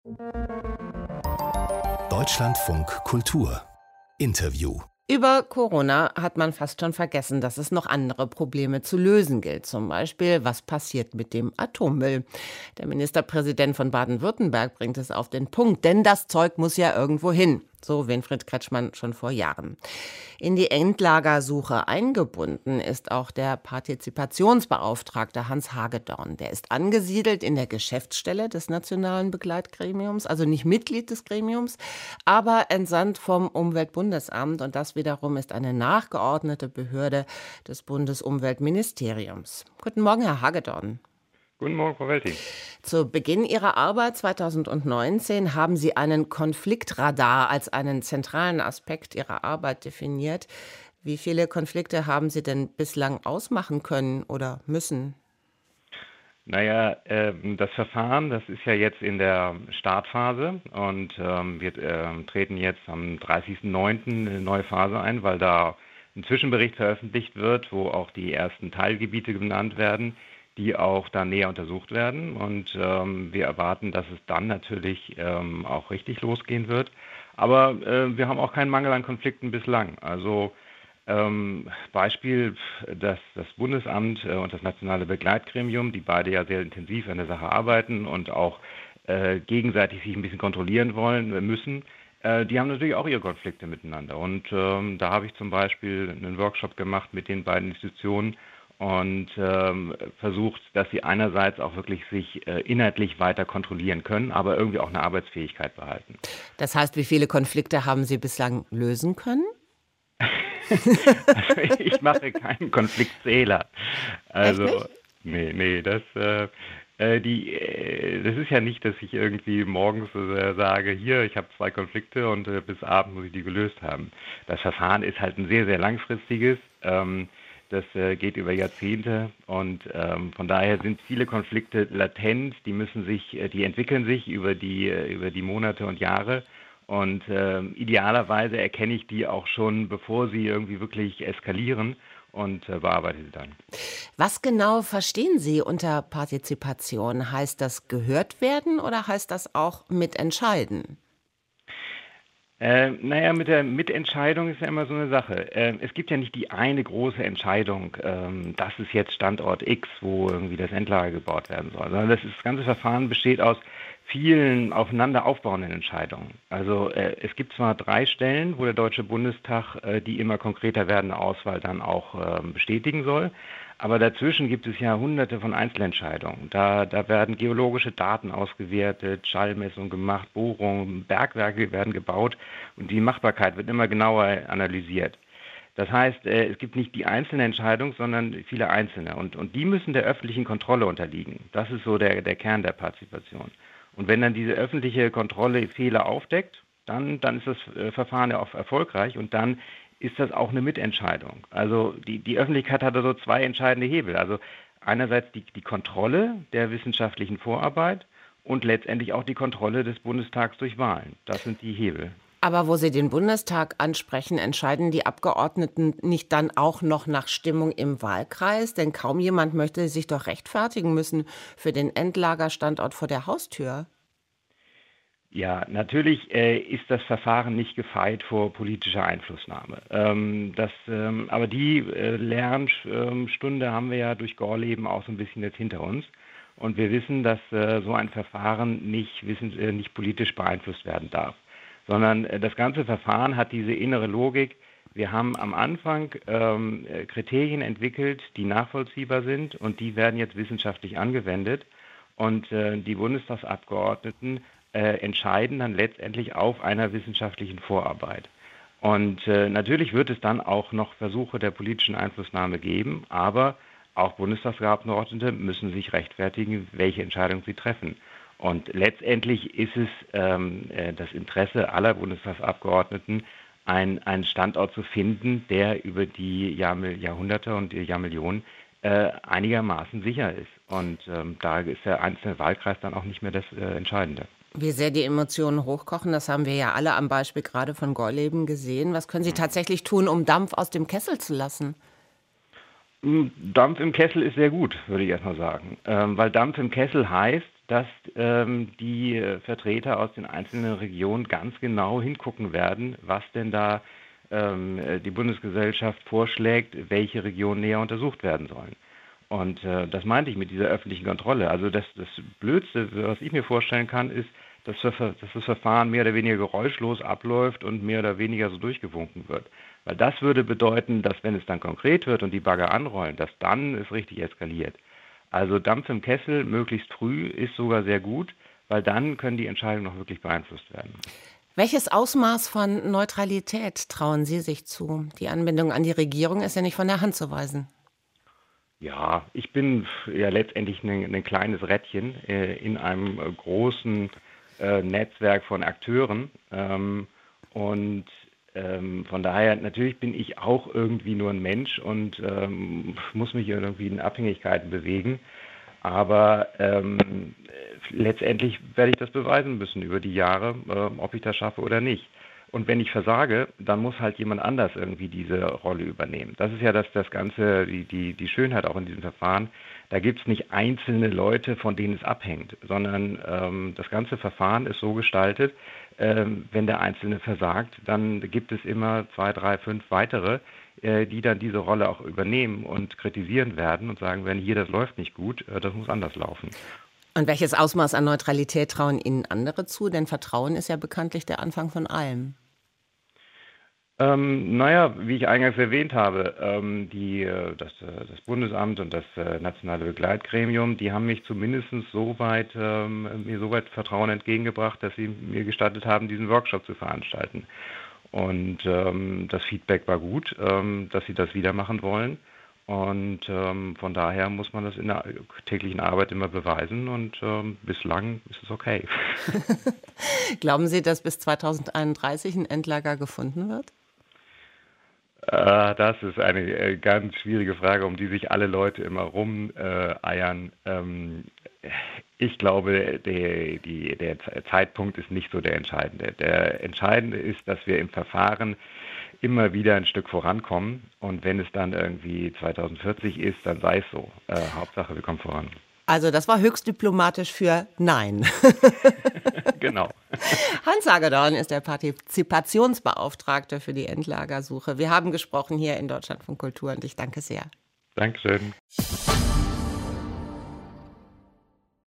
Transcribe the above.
Deutschlandfunk Kultur Interview. Über Corona hat man fast schon vergessen, dass es noch andere Probleme zu lösen gilt. Zum Beispiel, was passiert mit dem Atommüll? Der Ministerpräsident von Baden-Württemberg bringt es auf den Punkt, denn das Zeug muss ja irgendwo hin. So Winfried Kretschmann schon vor Jahren. In die Endlagersuche eingebunden ist auch der Partizipationsbeauftragte Hans Hagedorn. Der ist angesiedelt in der Geschäftsstelle des Nationalen Begleitgremiums, also nicht Mitglied des Gremiums, aber entsandt vom Umweltbundesamt. Und das wiederum ist eine nachgeordnete Behörde des Bundesumweltministeriums. Guten Morgen, Herr Hagedorn. Guten Morgen, Frau Welting. Zu Beginn Ihrer Arbeit 2019 haben Sie einen Konfliktradar als einen zentralen Aspekt Ihrer Arbeit definiert. Wie viele Konflikte haben Sie denn bislang ausmachen können oder müssen? Naja, das Verfahren, das ist ja jetzt in der Startphase und wir treten jetzt am 30.09. eine neue Phase ein, weil da ein Zwischenbericht veröffentlicht wird, wo auch die ersten Teilgebiete genannt werden, die auch da näher untersucht werden. Und wir erwarten, dass es dann natürlich auch richtig losgehen wird. Aber wir haben auch keinen Mangel an Konflikten bislang. Also Beispiel, dass das Bundesamt und das Nationale Begleitgremium, die beide ja sehr intensiv an der Sache arbeiten und auch gegenseitig sich ein bisschen kontrollieren müssen, die haben natürlich auch ihre Konflikte miteinander. Und da habe ich zum Beispiel einen Workshop gemacht mit den beiden Institutionen, und versucht, dass sie einerseits auch wirklich sich inhaltlich weiter kontrollieren können, aber irgendwie auch eine Arbeitsfähigkeit behalten. Das heißt, wie viele Konflikte haben Sie bislang lösen können? Also ich mache keinen Konfliktzähler. Also nee, das ist ja nicht, dass ich irgendwie morgens sage, hier, ich habe 2 Konflikte und bis Abend muss ich die gelöst haben. Das Verfahren ist halt ein sehr, sehr langfristiges. Das geht über Jahrzehnte und von daher sind viele Konflikte latent, die entwickeln sich über die Monate und Jahre und idealerweise erkenne ich die auch schon, bevor sie irgendwie wirklich eskalieren und bearbeite sie dann. Was genau verstehen Sie unter Partizipation? Heißt das gehört werden oder heißt das auch mitentscheiden? Naja, mit der Mitentscheidung ist ja immer so eine Sache. Es gibt ja nicht die eine große Entscheidung, das ist jetzt Standort X, wo irgendwie das Endlager gebaut werden soll, sondern das ganze Verfahren besteht aus vielen aufeinander aufbauenden Entscheidungen. Also es gibt zwar 3 Stellen, wo der Deutsche Bundestag die immer konkreter werdende Auswahl dann auch bestätigen soll, aber dazwischen gibt es ja hunderte von Einzelentscheidungen. Da werden geologische Daten ausgewertet, Schallmessungen gemacht, Bohrungen, Bergwerke werden gebaut und die Machbarkeit wird immer genauer analysiert. Das heißt, es gibt nicht die einzelne Entscheidung, sondern viele einzelne und die müssen der öffentlichen Kontrolle unterliegen. Das ist so der Kern der Partizipation. Und wenn dann diese öffentliche Kontrolle Fehler aufdeckt, dann ist das Verfahren ja auch erfolgreich und dann ist das auch eine Mitentscheidung. Also die Öffentlichkeit hat da so 2 entscheidende Hebel. Also einerseits die Kontrolle der wissenschaftlichen Vorarbeit und letztendlich auch die Kontrolle des Bundestags durch Wahlen. Das sind die Hebel. Aber wo Sie den Bundestag ansprechen, entscheiden die Abgeordneten nicht dann auch noch nach Stimmung im Wahlkreis? Denn kaum jemand möchte sich doch rechtfertigen müssen für den Endlagerstandort vor der Haustür. Ja, natürlich ist das Verfahren nicht gefeit vor politischer Einflussnahme. Aber die Lernstunde haben wir ja durch Gorleben auch so ein bisschen jetzt hinter uns. Und wir wissen, dass so ein Verfahren nicht politisch beeinflusst werden darf, sondern das ganze Verfahren hat diese innere Logik. Wir haben am Anfang Kriterien entwickelt, die nachvollziehbar sind und die werden jetzt wissenschaftlich angewendet. Und die Bundestagsabgeordneten entscheiden dann letztendlich auf einer wissenschaftlichen Vorarbeit. Und natürlich wird es dann auch noch Versuche der politischen Einflussnahme geben, aber auch Bundestagsabgeordnete müssen sich rechtfertigen, welche Entscheidung sie treffen. Und letztendlich ist es das Interesse aller Bundestagsabgeordneten, einen Standort zu finden, der über die Jahrhunderte und die Jahrmillionen einigermaßen sicher ist. Und da ist der einzelne Wahlkreis dann auch nicht mehr das Entscheidende. Wie sehr die Emotionen hochkochen, das haben wir ja alle am Beispiel gerade von Gorleben gesehen. Was können Sie tatsächlich tun, um Dampf aus dem Kessel zu lassen? Dampf im Kessel ist sehr gut, würde ich erstmal sagen. Weil Dampf im Kessel heißt, dass die Vertreter aus den einzelnen Regionen ganz genau hingucken werden, was denn da die Bundesgesellschaft vorschlägt, welche Regionen näher untersucht werden sollen. Und das meinte ich mit dieser öffentlichen Kontrolle. Also das Blödste, was ich mir vorstellen kann, ist, dass das Verfahren mehr oder weniger geräuschlos abläuft und mehr oder weniger so durchgewunken wird. Weil das würde bedeuten, dass wenn es dann konkret wird und die Bagger anrollen, dass dann es richtig eskaliert. Also Dampf im Kessel möglichst früh ist sogar sehr gut, weil dann können die Entscheidungen noch wirklich beeinflusst werden. Welches Ausmaß von Neutralität trauen Sie sich zu? Die Anbindung an die Regierung ist ja nicht von der Hand zu weisen. Ja, ich bin ja letztendlich ein kleines Rädchen in einem großen Netzwerk von Akteuren. Und von daher, natürlich bin ich auch irgendwie nur ein Mensch und muss mich irgendwie in Abhängigkeiten bewegen. Aber letztendlich werde ich das beweisen müssen über die Jahre, ob ich das schaffe oder nicht. Und wenn ich versage, dann muss halt jemand anders irgendwie diese Rolle übernehmen. Das ist ja das Ganze, die Schönheit auch in diesem Verfahren. Da gibt es nicht einzelne Leute, von denen es abhängt, sondern das ganze Verfahren ist so gestaltet, wenn der Einzelne versagt, dann gibt es immer 2, 3, 5 weitere, die dann diese Rolle auch übernehmen und kritisieren werden und sagen, wenn hier das läuft nicht gut, das muss anders laufen. Und welches Ausmaß an Neutralität trauen Ihnen andere zu? Denn Vertrauen ist ja bekanntlich der Anfang von allem. Wie ich eingangs erwähnt habe, das Bundesamt und das nationale Begleitgremium, die haben mich zumindest mir so weit Vertrauen entgegengebracht, dass sie mir gestattet haben, diesen Workshop zu veranstalten. Und das Feedback war gut, dass sie das wieder machen wollen. Und von daher muss man das in der täglichen Arbeit immer beweisen und bislang ist es okay. Glauben Sie, dass bis 2031 ein Endlager gefunden wird? Das ist eine ganz schwierige Frage, um die sich alle Leute immer rumeiern. Ich glaube, der Zeitpunkt ist nicht so der entscheidende. Der entscheidende ist, dass wir im Verfahren immer wieder ein Stück vorankommen. Und wenn es dann irgendwie 2040 ist, dann sei es so. Hauptsache, wir kommen voran. Also das war höchst diplomatisch für Nein. Genau. Hans Hagedorn ist der Partizipationsbeauftragte für die Endlagersuche. Wir haben gesprochen hier in Deutschlandfunk Kultur und ich danke sehr. Dankeschön.